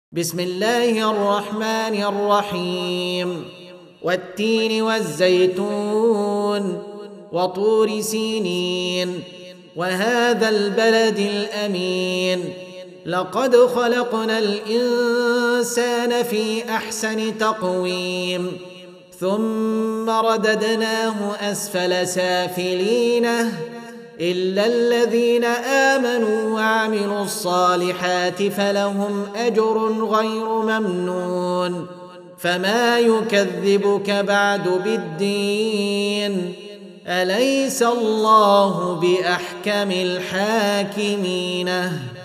بسم الله الرحمن الرحيم والتين والزيتون وطور سينين وهذا البلد الأمين لقد خلقنا الإنسان في أحسن تقويم ثم رددناه أسفل سافلينه إلا الذين آمنوا وعملوا الصالحات فلهم أجر غير ممنون فما يكذبك بعد بالدين أليس الله بأحكم الحاكمين